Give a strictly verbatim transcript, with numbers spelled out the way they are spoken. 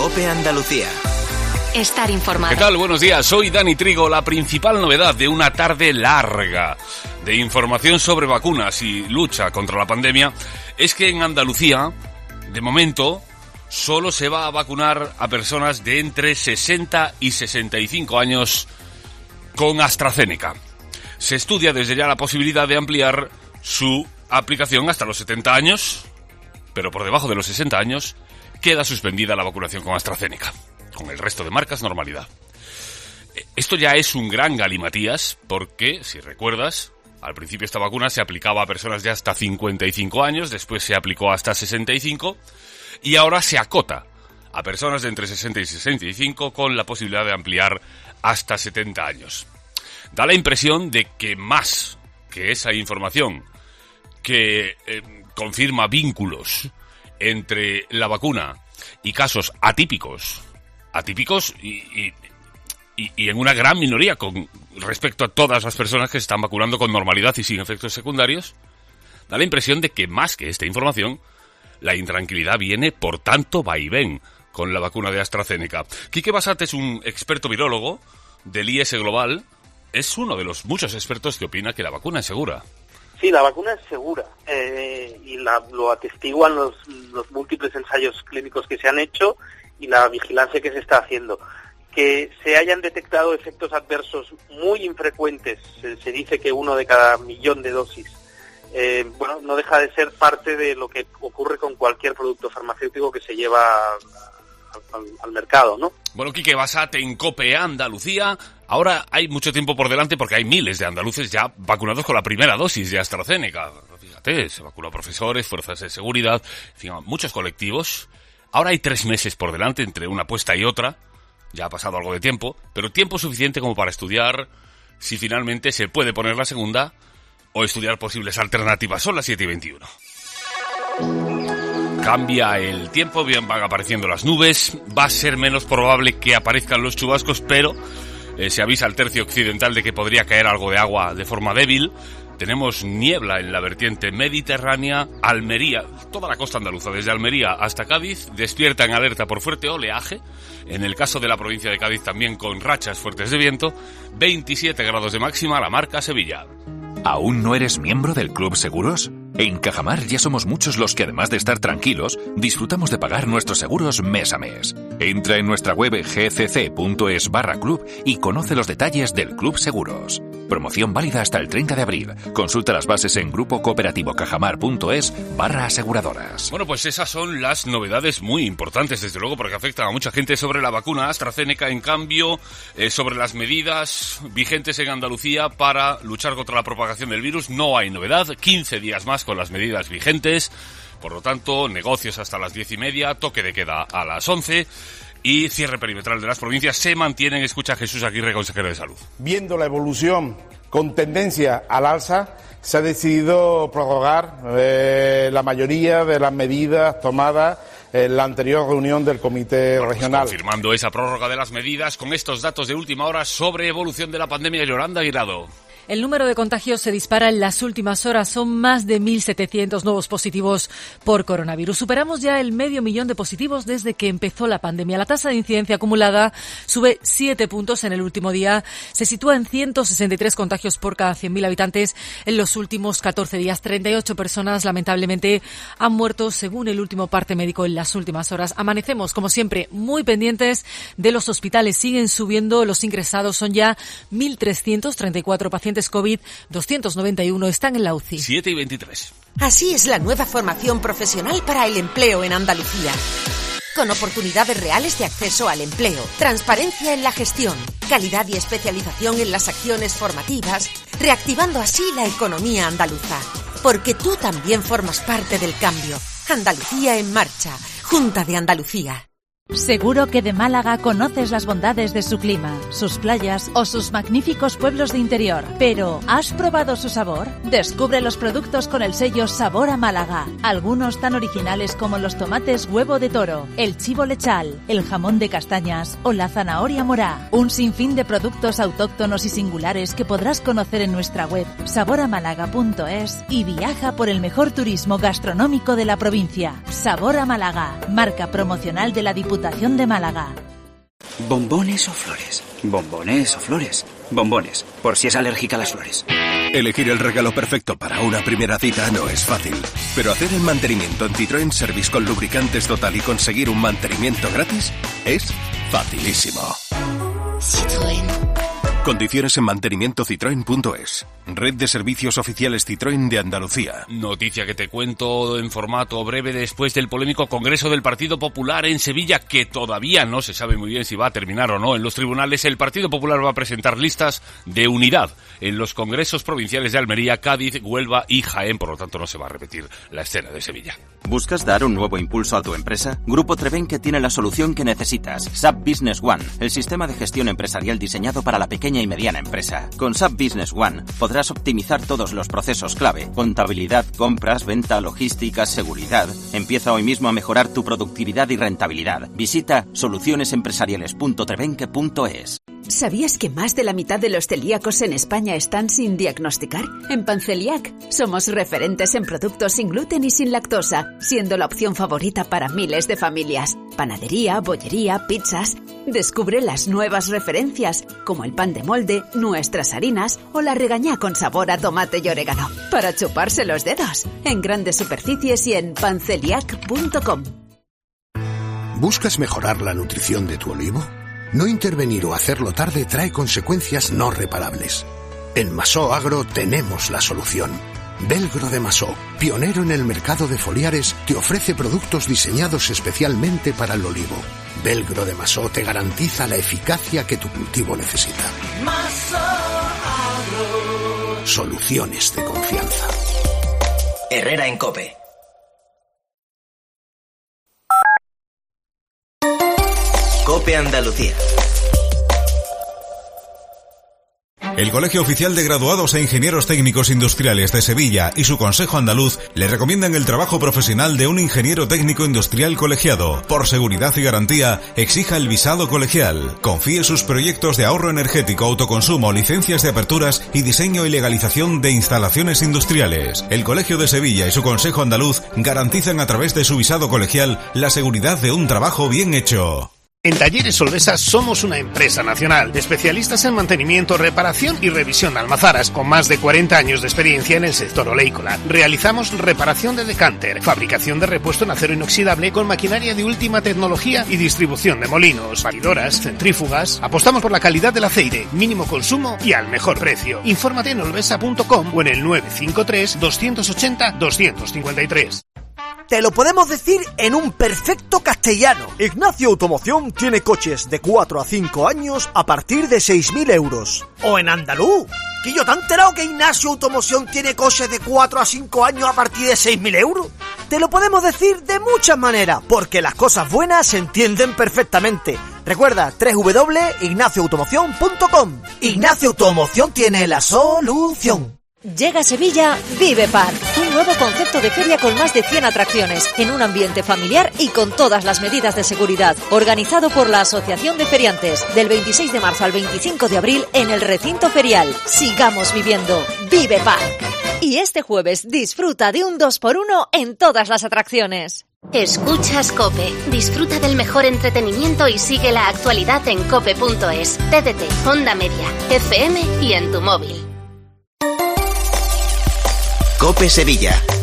COPE Andalucía. Estar informado. ¿Qué tal? Buenos días, soy Dani Trigo. La principal novedad de una tarde larga de información sobre vacunas y lucha contra la pandemia es que en Andalucía, de momento, solo se va a vacunar a personas de entre sesenta y sesenta y cinco años con AstraZeneca. Se estudia desde ya la posibilidad de ampliar su aplicación hasta los setenta años, pero por debajo de los sesenta años queda suspendida la vacunación con AstraZeneca. Con el resto de marcas, normalidad. Esto ya es un gran galimatías porque, si recuerdas, al principio esta vacuna se aplicaba a personas de hasta cincuenta y cinco años, después se aplicó hasta sesenta y cinco y ahora se acota a personas de entre sesenta y sesenta y cinco con la posibilidad de ampliar hasta setenta años. Da la impresión de que más que esa información que eh, confirma vínculos entre la vacuna y casos atípicos, atípicos y, y, y, y en una gran minoría con respecto a todas las personas que se están vacunando con normalidad y sin efectos secundarios, da la impresión de que más que esta información, la intranquilidad viene por tanto vaivén con la vacuna de AstraZeneca. Quique Basat es un experto virólogo del I E S Global, es uno de los muchos expertos que opina que la vacuna es segura. Sí, la vacuna es segura eh, y la, lo atestiguan los, los múltiples ensayos clínicos que se han hecho y la vigilancia que se está haciendo. Que se hayan detectado efectos adversos muy infrecuentes, se, se dice que uno de cada millón de dosis, eh, bueno, no deja de ser parte de lo que ocurre con cualquier producto farmacéutico que se lleva al, al, al mercado, ¿no? Bueno, Quique Basat en COPE Andalucía. Ahora hay mucho tiempo por delante porque hay miles de andaluces ya vacunados con la primera dosis de AstraZeneca. Fíjate, se vacunó profesores, fuerzas de seguridad, en fin, muchos colectivos. Ahora hay tres meses por delante entre una apuesta y otra. Ya ha pasado algo de tiempo, pero tiempo suficiente como para estudiar si finalmente se puede poner la segunda o estudiar posibles alternativas. Son las siete y veintiuno. Cambia el tiempo, bien van apareciendo las nubes. Va a ser menos probable que aparezcan los chubascos, pero eh, se avisa al tercio occidental de que podría caer algo de agua de forma débil. Tenemos niebla en la vertiente mediterránea. Almería, toda la costa andaluza, desde Almería hasta Cádiz, despierta en alerta por fuerte oleaje. En el caso de la provincia de Cádiz también con rachas fuertes de viento. veintisiete grados de máxima, la marca Sevilla. ¿Aún no eres miembro del Club Seguros? En Cajamar ya somos muchos los que, además de estar tranquilos, disfrutamos de pagar nuestros seguros mes a mes. Entra en nuestra web gcc.es barra club y conoce los detalles del Club Seguros. Promoción válida hasta el treinta de abril. Consulta las bases en grupo cooperativo cajamar.es barra aseguradoras. Bueno, pues esas son las novedades muy importantes, desde luego, porque afectan a mucha gente sobre la vacuna AstraZeneca. En cambio, eh, sobre las medidas vigentes en Andalucía para luchar contra la propagación del virus, no hay novedad. quince días más con las medidas vigentes. Por lo tanto, negocios hasta las diez y media, toque de queda a las once y cierre perimetral de las provincias se mantienen. Escucha a Jesús Aguirre, consejero de Salud. Viendo la evolución con tendencia al alza, se ha decidido prorrogar eh, la mayoría de las medidas tomadas en la anterior reunión del Comité bueno, Regional. Pues confirmando esa prórroga de las medidas con estos datos de última hora sobre evolución de la pandemia, Yolanda Guirado. El número de contagios se dispara en las últimas horas. Son más de mil setecientos nuevos positivos por coronavirus. Superamos ya el medio millón de positivos desde que empezó la pandemia. La tasa de incidencia acumulada sube siete puntos en el último día. Se sitúa en ciento sesenta y tres contagios por cada cien mil habitantes en los últimos catorce días. treinta y ocho personas, lamentablemente, han muerto según el último parte médico en las últimas horas. Amanecemos, como siempre, muy pendientes de los hospitales. Siguen subiendo los ingresados. Son ya mil trescientos treinta y cuatro pacientes COVID, doscientos noventa y uno están en la U C I. siete y veintitrés. Así es la nueva formación profesional para el empleo en Andalucía. Con oportunidades reales de acceso al empleo, transparencia en la gestión, calidad y especialización en las acciones formativas, reactivando así la economía andaluza. Porque tú también formas parte del cambio. Andalucía en marcha. Junta de Andalucía. Seguro que de Málaga conoces las bondades de su clima, sus playas o sus magníficos pueblos de interior. Pero, ¿has probado su sabor? Descubre los productos con el sello Sabor a Málaga. Algunos tan originales como los tomates huevo de toro, el chivo lechal, el jamón de castañas o la zanahoria morá. Un sinfín de productos autóctonos y singulares que podrás conocer en nuestra web sabor a málaga punto es y viaja por el mejor turismo gastronómico de la provincia. Sabor a Málaga, marca promocional de la Diputación Diputación de Málaga. ¿Bombones o flores? ¿Bombones o flores? Bombones, por si es alérgica a las flores. Elegir el regalo perfecto para una primera cita no es fácil, pero hacer el mantenimiento en Citroën Service con lubricantes Total y conseguir un mantenimiento gratis es facilísimo. Citroën. Condiciones en mantenimiento citroen punto es. Red de servicios oficiales Citroën de Andalucía. Noticia que te cuento en formato breve después del polémico Congreso del Partido Popular en Sevilla, que todavía no se sabe muy bien si va a terminar o no en los tribunales. El Partido Popular va a presentar listas de unidad en los congresos provinciales de Almería, Cádiz, Huelva y Jaén. Por lo tanto, no se va a repetir la escena de Sevilla. ¿Buscas dar un nuevo impulso a tu empresa? Grupo Trevenque tiene la solución que necesitas. S A P Business One, el sistema de gestión empresarial diseñado para la pequeña y mediana empresa. Con S A P Business One podrás optimizar todos los procesos clave: contabilidad, compras, venta, logística, seguridad. Empieza hoy mismo a mejorar tu productividad y rentabilidad. Visita soluciones empresariales punto trevenque punto es. ¿Sabías que más de la mitad de los celíacos en España están sin diagnosticar? En Panceliac somos referentes en productos sin gluten y sin lactosa, siendo la opción favorita para miles de familias. Panadería, bollería, pizzas. Descubre las nuevas referencias, como el pan de molde, nuestras harinas o la regañá con sabor a tomate y orégano, para chuparse los dedos. En grandes superficies y en panceliac punto com. ¿Buscas mejorar la nutrición de tu olivo? No intervenir o hacerlo tarde trae consecuencias no reparables. En Masó Agro tenemos la solución. Belgro de Masó, pionero en el mercado de foliares, te ofrece productos diseñados especialmente para el olivo. Belgro de Masó te garantiza la eficacia que tu cultivo necesita. Masó Agro. Soluciones de confianza. Herrera en COPE. COPE Andalucía. El Colegio Oficial de Graduados e Ingenieros Técnicos Industriales de Sevilla y su Consejo Andaluz le recomiendan el trabajo profesional de un ingeniero técnico industrial colegiado. Por seguridad y garantía, exija el visado colegial. Confíe sus proyectos de ahorro energético, autoconsumo, licencias de aperturas y diseño y legalización de instalaciones industriales. El Colegio de Sevilla y su Consejo Andaluz garantizan a través de su visado colegial la seguridad de un trabajo bien hecho. En Talleres Solvesa somos una empresa nacional, especialistas en mantenimiento, reparación y revisión de almazaras, con más de cuarenta años de experiencia en el sector oleícola. Realizamos reparación de decánter, fabricación de repuesto en acero inoxidable con maquinaria de última tecnología y distribución de molinos, batidoras, centrífugas. Apostamos por la calidad del aceite, mínimo consumo y al mejor precio. Infórmate en olvesa punto com o en el nueve cinco tres, dos ochenta, dos cinco tres. Te lo podemos decir en un perfecto castellano. Ignacio Automoción tiene coches de cuatro a cinco años a partir de seis mil euros. O en andaluz, que yo te he enterado que Ignacio Automoción tiene coches de cuatro a cinco años a partir de seis mil euros. Te lo podemos decir de muchas maneras, porque las cosas buenas se entienden perfectamente. Recuerda, doble u doble u doble punto ignacio automoción punto com. Ignacio Automoción tiene la solución. Llega a Sevilla Vive Park, un nuevo concepto de feria con más de cien atracciones, en un ambiente familiar y con todas las medidas de seguridad. Organizado por la Asociación de Feriantes, del veintiséis de marzo al veinticinco de abril en el recinto ferial. Sigamos viviendo. Vive Park. Y este jueves disfruta de un dos por uno en todas las atracciones. Escuchas COPE. Disfruta del mejor entretenimiento y sigue la actualidad en cope punto es, T D T, Onda Media, F M y en tu móvil. COPE Sevilla.